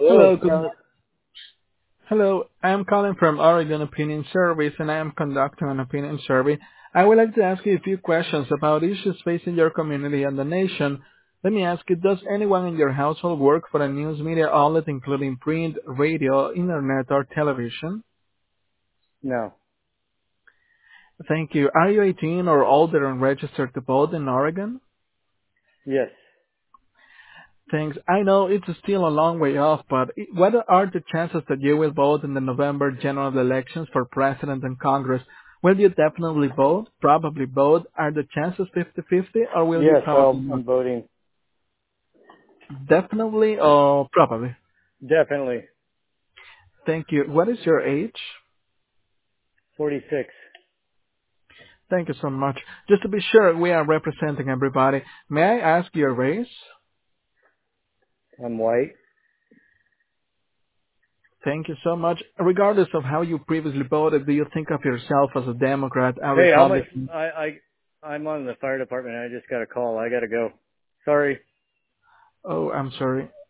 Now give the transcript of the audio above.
Hello, Hello, good morning. Hello, I am calling from Oregon Opinion Service and I am conducting an opinion survey. I would like to ask you a few questions about issues facing your community and the nation. Let me ask you, does anyone in your household work for a news media outlet including print, radio, internet, or television? No. Thank you. Are you 18 or older and registered to vote in Oregon? Yes. Thanks. I know it's still a long way off, but what are the chances that you will vote in the November general elections for president and Congress? Will you definitely vote? Probably vote? Are the chances 50-50 or will you Yes, probably not? I'm voting. Definitely or probably? Definitely. Thank you. What is your age? 46. Thank you so much. Just to be sure we are representing everybody, may I ask your race? I'm white. Thank you so much. Regardless of how you previously voted, do you think of yourself as a Democrat, a Hey, how much? Republican? I'm on the fire department. I just got a call. I got to go. Sorry. Oh, I'm sorry.